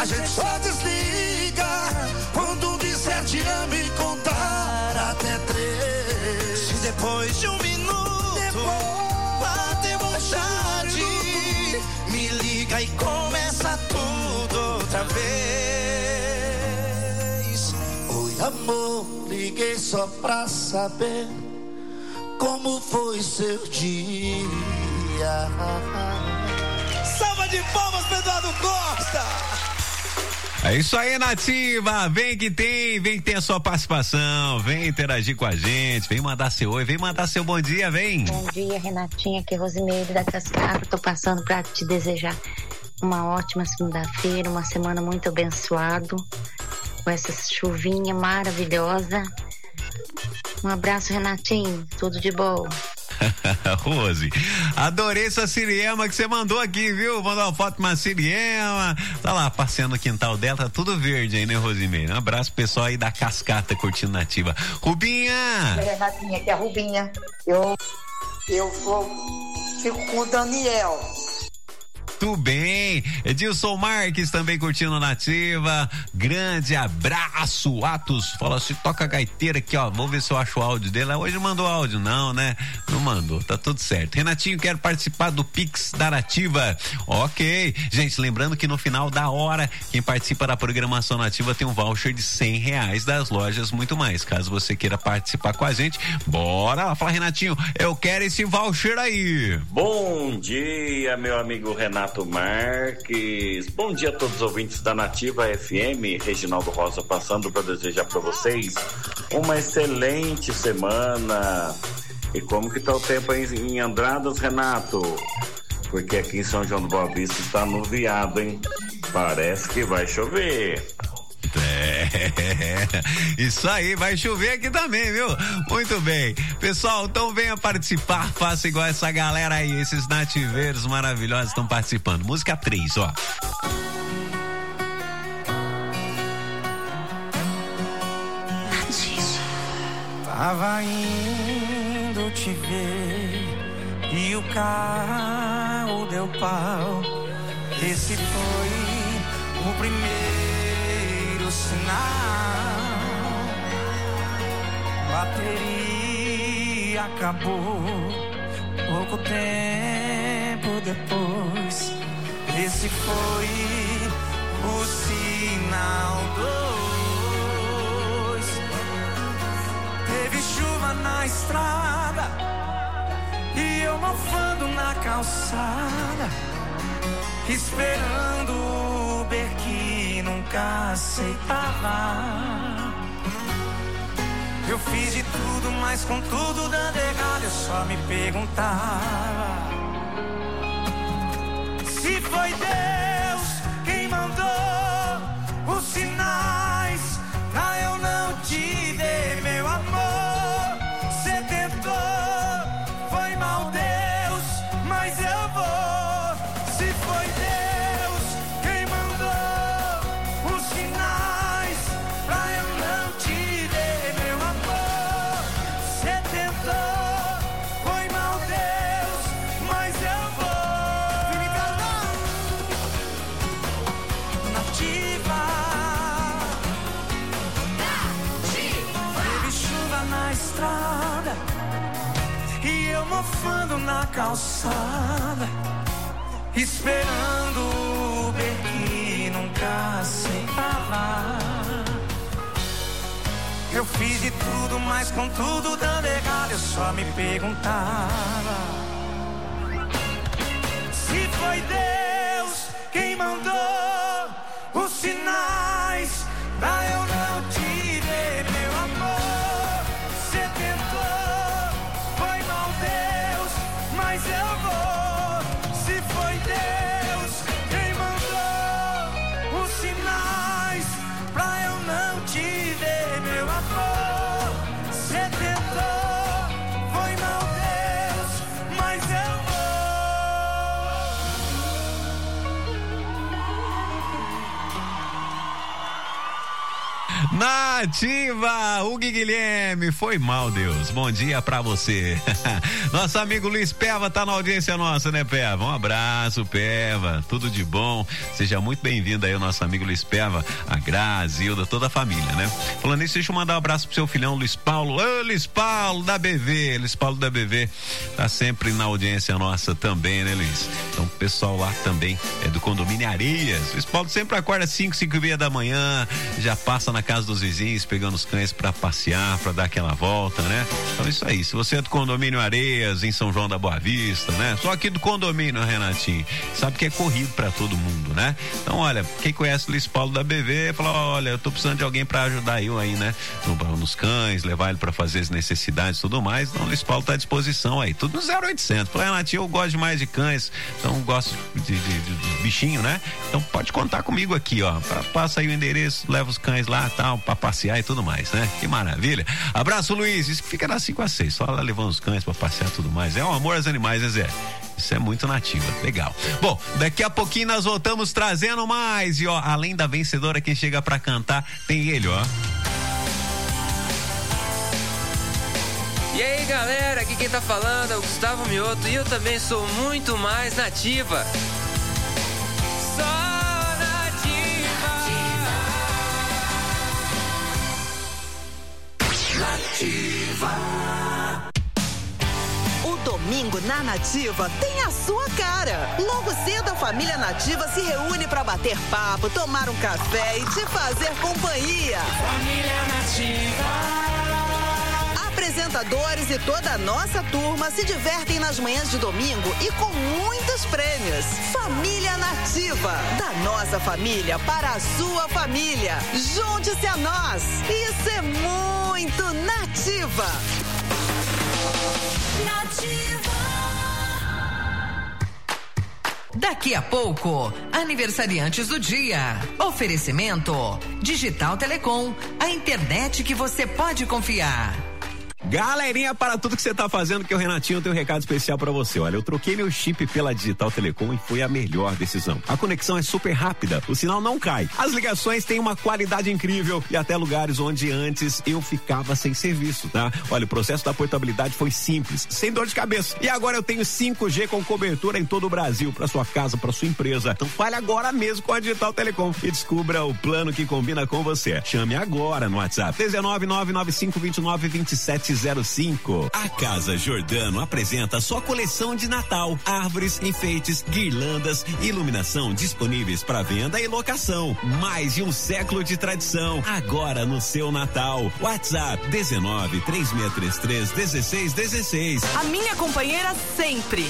gente só desliga quando disser te amo e contar até três. Se depois de um minuto depois, bater vontade, me liga e começa tudo outra vez. Oi, amor, liguei só pra saber como foi seu dia. Salva de palmas pra Eduardo Costa! É isso aí, Nativa, vem que tem, vem que tem a sua participação, vem interagir com a gente, vem mandar seu oi, vem mandar seu bom dia, vem. Bom dia, Renatinha, aqui é Rosimeire da Cascata, tô passando pra te desejar uma ótima segunda-feira, uma semana muito abençoada, com essa chuvinha maravilhosa. Um abraço, Renatinho, tudo de bom. Rose, adorei essa siriema que você mandou aqui, viu? Mandou uma foto de uma siriema, tá lá passeando no quintal dela, tá tudo verde aí, né, Rosimeire? Um abraço pro pessoal aí da Cascata curtindo Nativa. Rubinha! É, Renatinha, aqui é a Rubinha. Eu, eu vou, fico com o Daniel. Tudo bem, Edilson Marques também curtindo Nativa, grande abraço. Atos, fala assim, toca a gaiteira aqui, ó, vou ver se eu acho o áudio dele. Hoje mandou áudio, não, né? Não mandou, tá tudo certo. Renatinho, quero participar do Pix da Nativa. Ok, gente, lembrando que no final da hora, quem participa da programação Nativa tem um voucher de cem reais das lojas Muito Mais. Caso você queira participar com a gente, bora lá, fala, Renatinho, eu quero esse voucher aí. Bom dia, meu amigo Renato Marques, bom dia a todos os ouvintes da Nativa F M, Reginaldo Rosa passando para desejar para vocês uma excelente semana. E como que tá o tempo aí em Andradas, Renato? Porque aqui em São João do Boa Vista está nuviado, hein? Parece que vai chover. É, isso aí, vai chover aqui também, viu? Muito bem, pessoal, então venha participar, faça igual essa galera aí, esses nativeiros maravilhosos estão participando. Música três, ó. Tava indo te ver e o carro deu pau. Esse foi o primeiro sinal. Bateria acabou pouco tempo depois. Esse foi o sinal dois. Teve chuva na estrada e eu mofando na calçada, esperando o Uber que nunca aceitava. Eu fiz de tudo, mas com tudo dando errado, eu só me perguntava se foi Deus quem mandou os sinais pra eu não te ver, meu amor. Cê tentou, foi mal Deus, mas eu vou. Se foi Deus quem mandou os sinais pra eu não te ver, meu amor. Cê tentou, foi mal Deus, mas eu vou. Nativa, teve chuva na estrada e eu mofando na calçada, esperando o Uber que nunca aceitava. Eu fiz de tudo, mas com tudo dando errado, eu só me perguntava se foi Deus quem mandou os sinais pra eu não te ver, meu amor. Cê tentou, foi mal Deus, mas eu vou. Se foi Deus quem mandou os sinais pra eu não te ver, meu amor. Cê tentou, foi mal Deus, mas eu Nativa, Hugo Guilherme, foi mal, Deus. Bom dia pra você. Nosso amigo Luiz Peva tá na audiência nossa, né, Peva? Um abraço, Peva. Tudo de bom. Seja muito bem-vindo aí, o nosso amigo Luiz Peva, a Grazi, Hilda, toda a família, né? Falando nisso, deixa eu mandar um abraço pro seu filhão Luiz Paulo. Ô, Luiz Paulo da B V. Luiz Paulo da B V tá sempre na audiência nossa também, né, Luiz? Então, o pessoal lá também é do condomínio Areias. Luiz Paulo sempre acorda às cinco, cinco e meia da manhã, já passa na casa dos vizinhos, pegando os cães pra passear, pra dar aquela volta, né? Então, isso aí. Se você é do condomínio Areias, em São João da Boa Vista, né? Só aqui do condomínio, Renatinho, sabe que é corrido pra todo mundo, né? Então, olha, quem conhece o Luiz Paulo da B V, fala, olha, eu tô precisando de alguém pra ajudar eu aí, né? No, nos cães, levar ele pra fazer as necessidades e tudo mais. Então, o Luiz Paulo tá à disposição aí. Tudo no zero oitocentos. Fala, Renatinho, eu gosto demais de cães, então gosto de, de, de, de bichinho, né? Então, pode contar comigo aqui, ó. Pra, passa aí o endereço, leva os cães lá, tal, pra passear e tudo mais, né? Que maravilha. Abraço, Luiz. Isso fica das cinco às seis, só lá levando os cães pra passear e tudo mais. É um amor aos animais, né, Zé? Isso é muito nativa, legal. Bom, daqui a pouquinho nós voltamos trazendo mais. E ó, além da vencedora, quem chega pra cantar, tem ele, ó. E aí, galera, aqui quem tá falando é o Gustavo Mioto e eu também sou muito mais nativa. Só Nativa. O domingo na Nativa tem a sua cara. Logo cedo a família Nativa se reúne para bater papo, tomar um café e te fazer companhia. Família Nativa. Apresentadores e toda a nossa turma se divertem nas manhãs de domingo e com muitos prêmios. Família Nativa, da nossa família para a sua família. Junte-se a nós. Isso é muito Nativa. Nativa. Daqui a pouco, aniversariantes do dia. Oferecimento Digital Telecom, a internet que você pode confiar. Galerinha, para tudo que você tá fazendo, que o Renatinho tem um recado especial para você. Olha, eu troquei meu chip pela Digital Telecom e foi a melhor decisão. A conexão é super rápida, o sinal não cai. As ligações têm uma qualidade incrível e até lugares onde antes eu ficava sem serviço, tá? Olha, o processo da portabilidade foi simples, sem dor de cabeça. E agora eu tenho cinco G com cobertura em todo o Brasil, para sua casa, para sua empresa. Então fale agora mesmo com a Digital Telecom e descubra o plano que combina com você. Chame agora no WhatsApp dezenove nove nove cinco dois nove dois sete zero cinco. A Casa Jordano apresenta sua coleção de Natal, árvores, enfeites, guirlandas, iluminação disponíveis para venda e locação. Mais de um século de tradição, agora no seu Natal. WhatsApp dezenove, três seis três três, dezesseis dezesseis. A minha companheira sempre.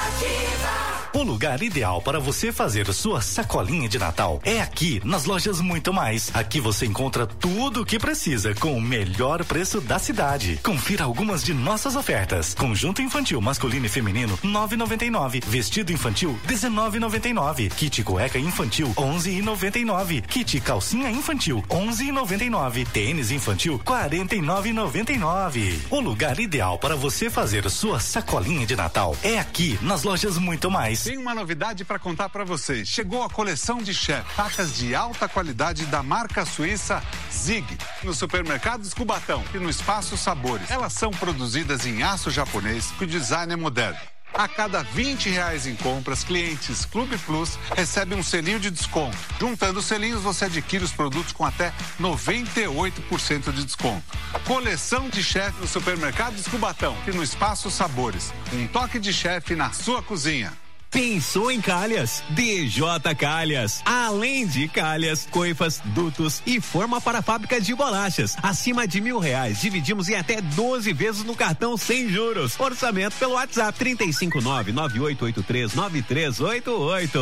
Nativa. O lugar ideal para você fazer sua sacolinha de Natal é aqui, nas lojas Muito Mais. Aqui você encontra tudo o que precisa com o melhor preço da cidade. Confira algumas de nossas ofertas. Conjunto infantil masculino e feminino nove e noventa e nove. Vestido infantil dezenove e noventa e nove. Kit cueca infantil onze e noventa e nove. Kit calcinha infantil onze e noventa e nove. Tênis infantil quarenta e nove e noventa e nove. O lugar ideal para você fazer sua sacolinha de Natal é aqui, nas lojas Muito Mais. Tem uma novidade para contar para vocês. Chegou a coleção de chef, facas de alta qualidade da marca suíça Zig, no supermercados Cubatão e no Espaço Sabores. Elas são produzidas em aço japonês, que o design é moderno. A cada vinte reais em compras, clientes Clube Plus recebem um selinho de desconto. Juntando os selinhos, você adquire os produtos com até noventa e oito por cento de desconto. Coleção de chefe no supermercados Cubatão e no Espaço Sabores. Um toque de chefe na sua cozinha. Pensou em calhas? D J Calhas. Além de calhas, coifas, dutos e forma para fábrica de bolachas. Acima de mil reais, dividimos em até doze vezes no cartão sem juros. Orçamento pelo WhatsApp trinta e cinco nove, nove oito oito três, nove três oito oito.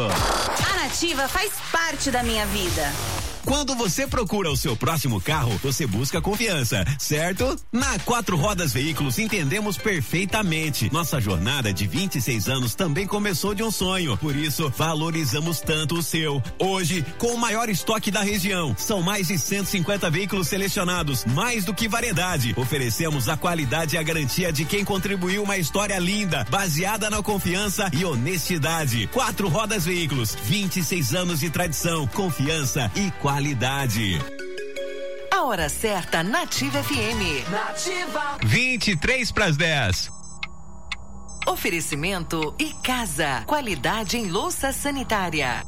A Nativa faz parte da minha vida. Quando você procura o seu próximo carro, você busca confiança, certo? Na Quatro Rodas Veículos entendemos perfeitamente. Nossa jornada de vinte e seis anos também começou de um sonho, por isso valorizamos tanto o seu. Hoje, com o maior estoque da região, são mais de cento e cinquenta veículos selecionados, mais do que variedade. Oferecemos a qualidade e a garantia de quem contribuiu uma história linda, baseada na confiança e honestidade. Quatro Rodas Veículos, vinte e seis anos de tradição, confiança e qualidade. A hora certa, Nativa F M. Nativa. vinte e três para as dez. Oferecimento e casa. Qualidade em louça sanitária.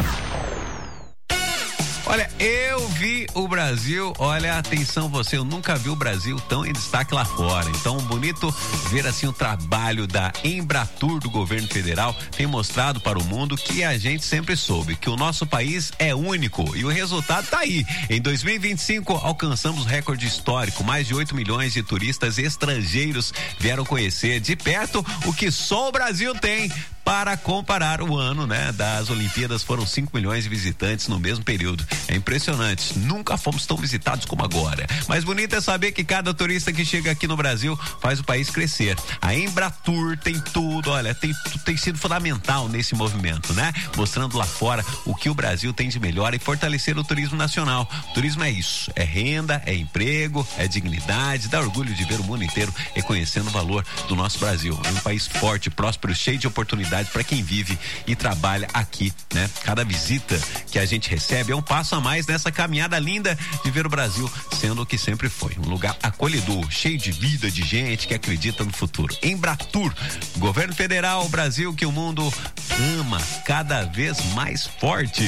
Olha, eu vi o Brasil, olha, atenção você, eu nunca vi o Brasil tão em destaque lá fora. Então, bonito ver assim o trabalho da Embratur do governo federal tem mostrado para o mundo que a gente sempre soube, que o nosso país é único e o resultado tá aí. Em dois mil e vinte e cinco, alcançamos recorde histórico, mais de oito milhões de turistas estrangeiros vieram conhecer de perto o que só o Brasil tem. Para comparar o ano, né, das Olimpíadas, foram cinco milhões de visitantes no mesmo período. É impressionante. Nunca fomos tão visitados como agora. Mas bonito é saber que cada turista que chega aqui no Brasil faz o país crescer. A Embratur tem tudo, olha, tem, tem sido fundamental nesse movimento, né? Mostrando lá fora o que o Brasil tem de melhor e fortalecer o turismo nacional. O turismo é isso, é renda, é emprego, é dignidade, dá orgulho de ver o mundo inteiro reconhecendo o valor do nosso Brasil. É um país forte, próspero, cheio de oportunidades para quem vive e trabalha aqui, né? Cada visita que a gente recebe é um passo a mais nessa caminhada linda de ver o Brasil sendo o que sempre foi, um lugar acolhedor, cheio de vida, de gente que acredita no futuro. Embratur, governo federal, Brasil que o mundo ama cada vez mais forte.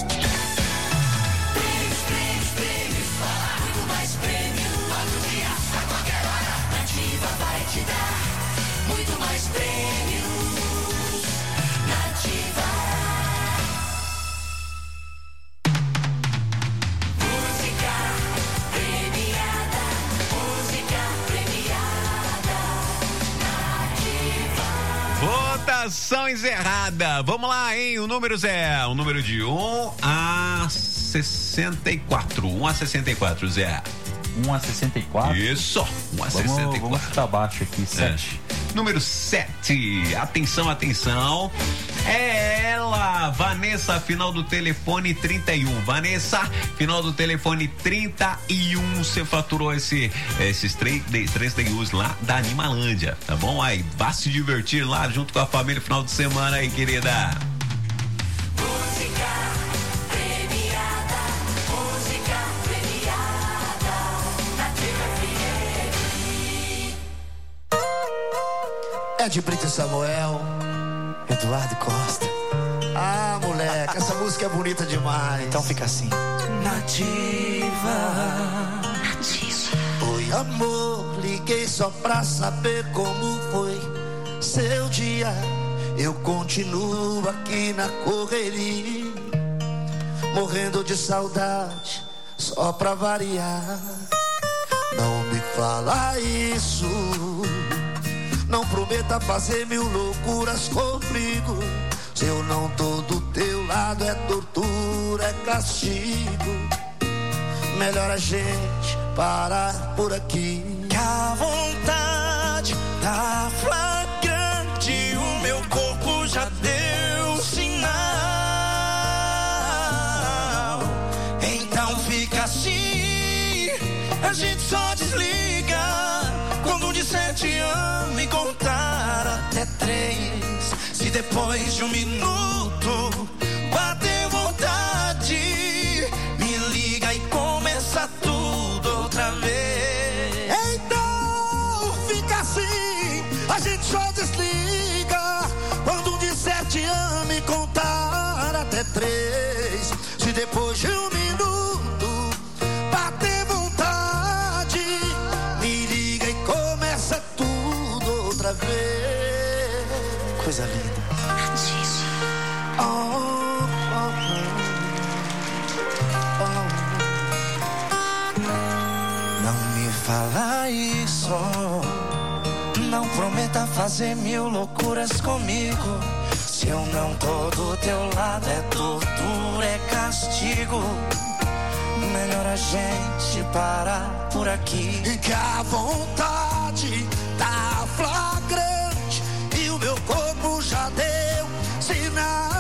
Votação encerrada. Vamos lá, hein? O número é o número de um a sessenta e quatro. um a sessenta e quatro, Zé. um a sessenta e quatro? Isso, um a sessenta e quatro. Vamos chutar baixo aqui, sete. É. Número sete. Atenção, atenção. É ela, Vanessa, final do telefone trinta e um. Vanessa, final do telefone trinta e um. Você faturou esse, esses três, três D Us lá da Animalândia, tá bom? Aí, vá se divertir lá junto com a família final de semana aí, querida. De Brito Samuel, Eduardo Costa. Ah, moleque, essa música é bonita demais. Então fica assim. Nativa. Nativa. Oi, amor, liguei só pra saber como foi seu dia. Eu continuo aqui na correria, morrendo de saudade, só pra variar. Não me fala isso. Não prometa fazer mil loucuras comigo. Se eu não tô do teu lado é tortura, é castigo. Melhor a gente parar por aqui. Que a vontade tá flagrante, o meu corpo já deu sinal. Então fica assim, a gente só desliga quando um disser te amo e contar até três. Se depois de um minuto bater vontade, me liga e começa tudo outra vez. Então fica assim, a gente só desliga quando um disser te amo e contar até três. Se depois de um minuto bater vontade, me liga e começa tudo outra vez. Coisa linda. Oh, oh, oh. Não me fala isso. Não prometa fazer mil loucuras comigo. Se eu não tô do teu lado é tortura, é castigo. Melhor a gente parar por aqui. E que a vontade tá flagrante e o meu corpo já deu sinal.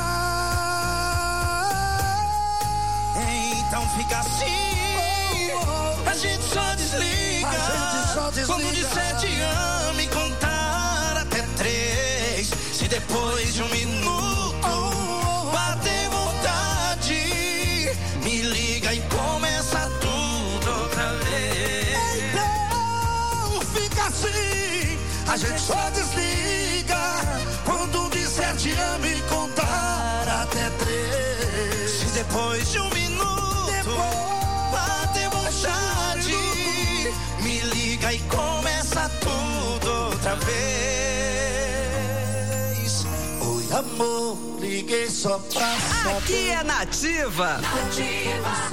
Então fica assim, a gente só desliga, gente só desliga. quando disser te amo e contar até três. Se depois de um minuto bater vontade, me liga e começa tudo A gente só desliga quando disser te amo e contar até três. Se depois de um minuto bater vontade, me liga e começa tudo outra vez. Oi, amor, liguei só pra saber. Aqui é Nativa. Nativa.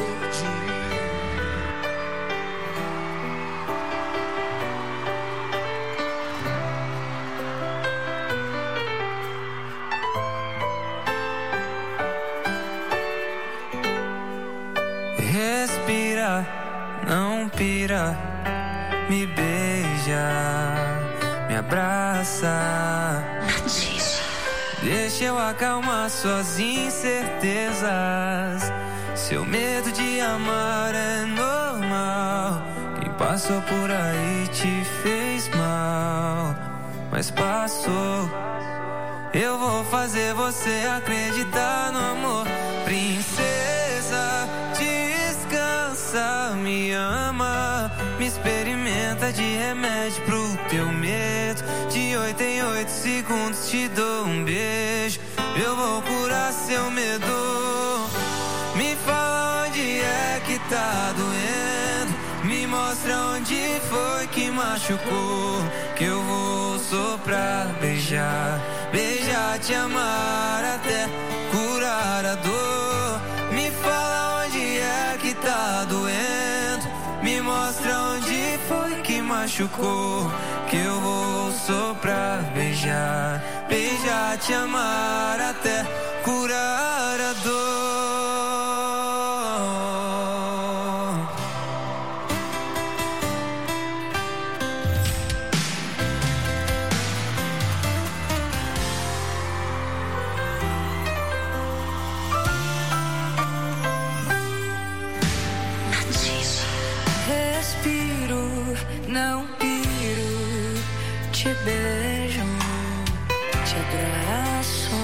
Respira, não pira, me beija, me abraça. Deixa eu acalmar suas incertezas. Seu medo de amar é normal. Quem passou por aí te fez mal, mas passou. Eu vou fazer você acreditar no amor. Princesa, descansa, me ama, me experimenta de remédio pro teu medo. De oito em oito segundos te dou um beijo. Eu vou curar seu medo. Me fala onde é que tá doendo, me mostra onde foi que machucou, que eu vou soprar, beijar, beijar, te amar até curar a dor. Me fala onde é que tá doendo, me mostra onde foi que machucou, que eu vou soprar, beijar, beijar, te amar até curar a dor. Respiro, não piro, te beijo, te abraço.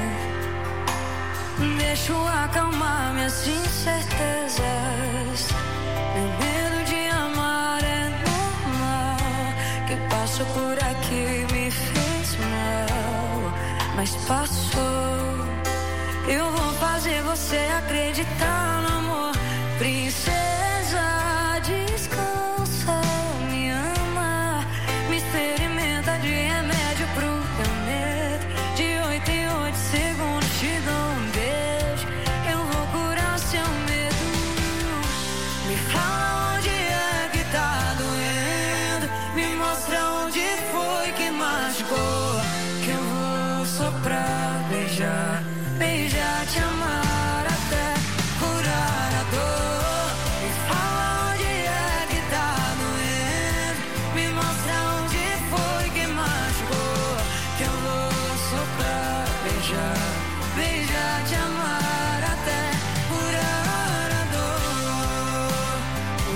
Deixo acalmar minhas incertezas. Meu medo de amar é normal. Quem passou por aqui me fez mal, mas passou. Eu vou fazer você acreditar no amor. Princesa, descansa, me ama, me experimenta de remédio pro teu medo. De oito em oito segundos te dou um beijo. Eu vou curar seu medo. Me fala onde é que tá doendo, me mostra onde foi que machucou, que eu vou soprar, beijar, beijar, te amar até curar a dor. Me fala onde é que tá doendo, me mostra onde foi que machucou, que eu vou soprar, beijar, beijar, te amar até curar a dor. Oh,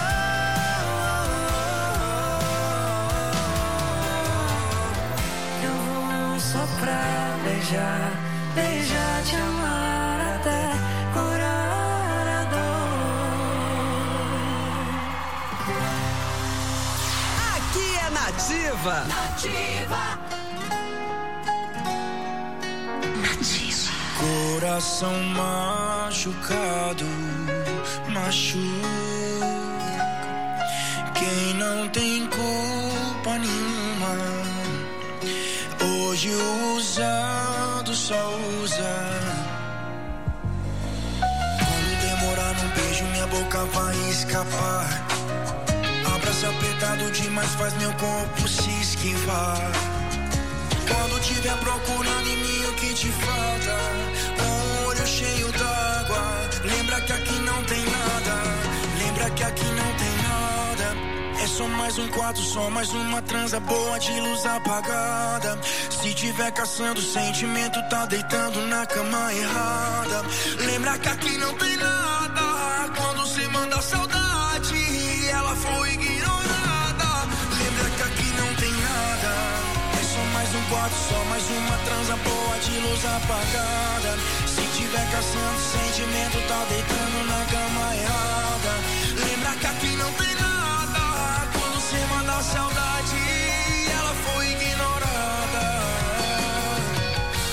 oh, oh, oh. Eu vou soprar, beijar, beijar, te amar até curar a dor. Aqui é Nativa. Nativa. Coração machucado, machuca. Quem não tem culpa nenhuma, hoje o usado só usa. Quando demorar no beijo, minha boca vai escapar. Abraço apertado demais faz meu corpo se esquivar. Quando tiver procurando em mim o que te falta, um olho cheio d'água, lembra que aqui não tem nada, lembra que aqui não tem nada. É só mais um quarto, só mais uma transa boa de luz apagada. Se tiver caçando sentimento, tá deitando na cama errada. Lembra que aqui não tem nada, quando cê manda saudade, ela foi ignorada. Lembra que aqui não tem nada. Mais um quarto, só mais uma transa boa de luz apagada. Se tiver caçando sentimento, tá deitando na cama errada. Lembra que aqui não tem nada, quando cê manda saudade,